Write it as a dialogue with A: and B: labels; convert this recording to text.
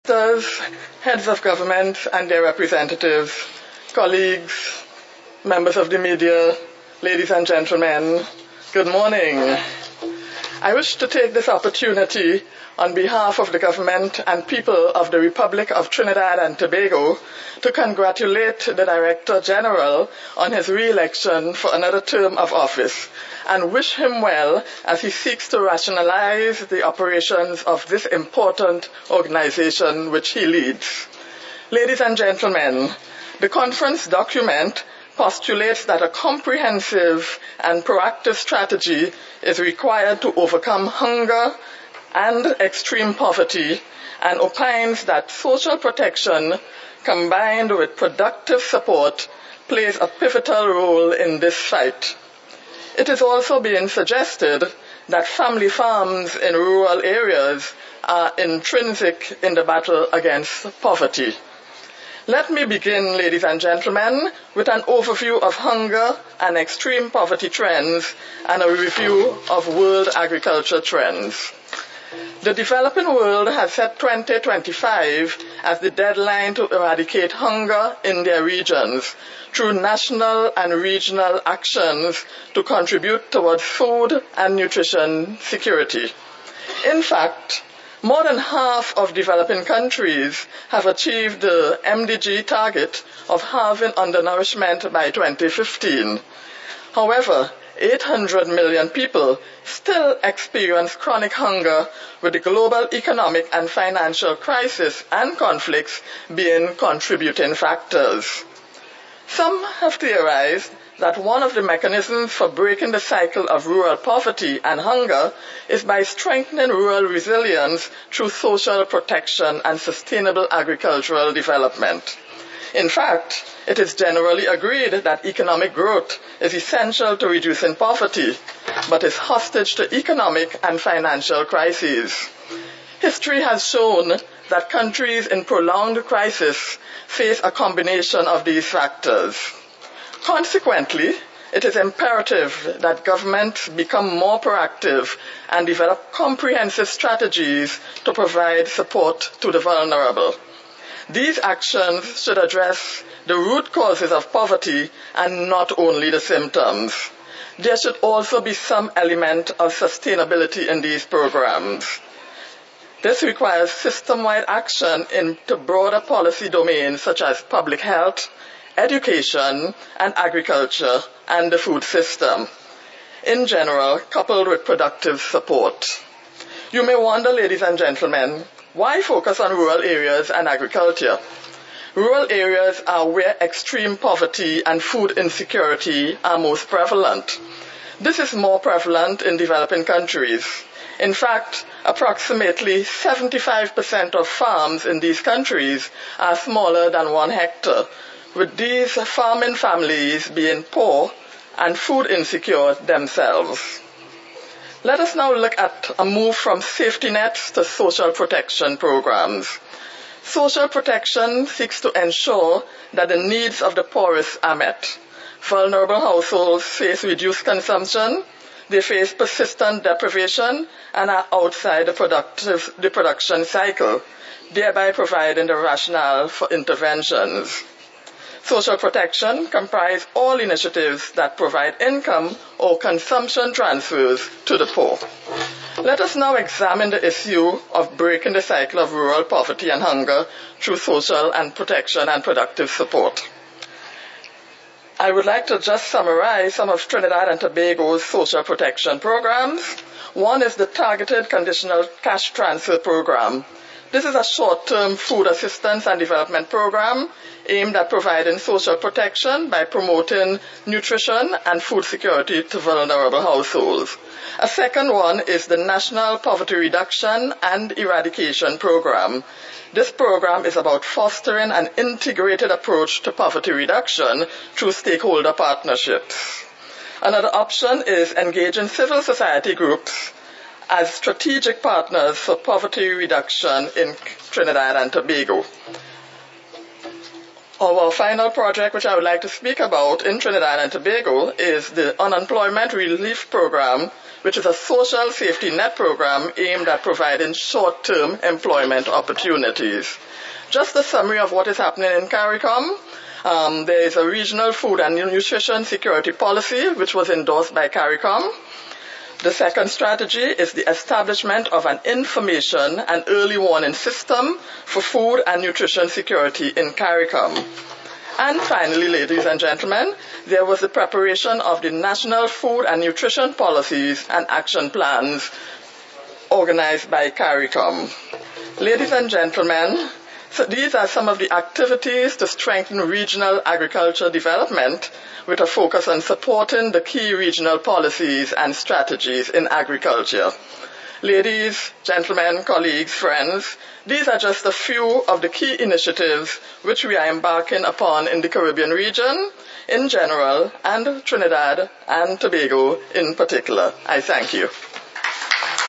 A: Ministers, heads of government and their representatives, colleagues, members of the media, ladies and gentlemen, good morning. I wish to take this opportunity on behalf of the government and people of the Republic of Trinidad and Tobago to congratulate the Director General on his re-election for another term of office and wish him well as he seeks to rationalize the operations of this important organization which he leads. Ladies and gentlemen, the conference document postulates that a comprehensive and proactive strategy is required to overcome hunger and extreme poverty, and opines that social protection combined with productive support plays a pivotal role in this fight. It is also being suggested that family farms in rural areas are intrinsic in the battle against poverty. Let me begin, ladies and gentlemen, with an overview of hunger and extreme poverty trends and a review of world agriculture trends. The developing world has set 2025 as the deadline to eradicate hunger in their regions through national and regional actions to contribute towards food and nutrition security. In fact, more than half of developing countries have achieved the MDG target of halving undernourishment by 2015. However, 800 million people still experience chronic hunger, with the global economic and financial crisis and conflicts being contributing factors. Some have theorized that one of the mechanisms for breaking the cycle of rural poverty and hunger is by strengthening rural resilience through social protection and sustainable agricultural development. In fact, it is generally agreed that economic growth is essential to reducing poverty, but is hostage to economic and financial crises. History has shown that countries in prolonged crisis face a combination of these factors. Consequently, it is imperative that governments become more proactive and develop comprehensive strategies to provide support to the vulnerable. These actions should address the root causes of poverty and not only the symptoms. There should also be some element of sustainability in these programs. This requires system-wide action into broader policy domains such as public health, education, and agriculture, and the food system, in general, coupled with productive support. You may wonder, ladies and gentlemen, why focus on rural areas and agriculture? Rural areas are where extreme poverty and food insecurity are most prevalent. This is more prevalent in developing countries. In fact, approximately 75% of farms in these countries are smaller than 1 hectare, with these farming families being poor and food insecure themselves. Let us now look at a move from safety nets to social protection programs. Social protection seeks to ensure that the needs of the poorest are met. Vulnerable households face reduced consumption, they face persistent deprivation, and are outside the production cycle, thereby providing the rationale for interventions. Social protection comprises all initiatives that provide income or consumption transfers to the poor. Let us now examine the issue of breaking the cycle of rural poverty and hunger through social and protection and productive support. I would like to just summarize some of Trinidad and Tobago's social protection programs. One is the Targeted Conditional Cash Transfer Program. This is a short-term food assistance and development program aimed at providing social protection by promoting nutrition and food security to vulnerable households. A second one is the National Poverty Reduction and Eradication Program. This program is about fostering an integrated approach to poverty reduction through stakeholder partnerships. Another option is engaging civil society groups as strategic partners for poverty reduction in Trinidad and Tobago. Our final project, which I would like to speak about in Trinidad and Tobago, is the Unemployment Relief Program, which is a social safety net program aimed at providing short-term employment opportunities. Just a summary of what is happening in CARICOM. There is a regional food and nutrition security policy, which was endorsed by CARICOM. The second strategy is the establishment of an information and early warning system for food and nutrition security in CARICOM. And finally, ladies and gentlemen, there was the preparation of the National Food and Nutrition Policies and Action Plans organized by CARICOM. Ladies and gentlemen, so these are some of the activities to strengthen regional agriculture development with a focus on supporting the key regional policies and strategies in agriculture. Ladies, gentlemen, colleagues, friends, these are just a few of the key initiatives which we are embarking upon in the Caribbean region in general and Trinidad and Tobago in particular. I thank you.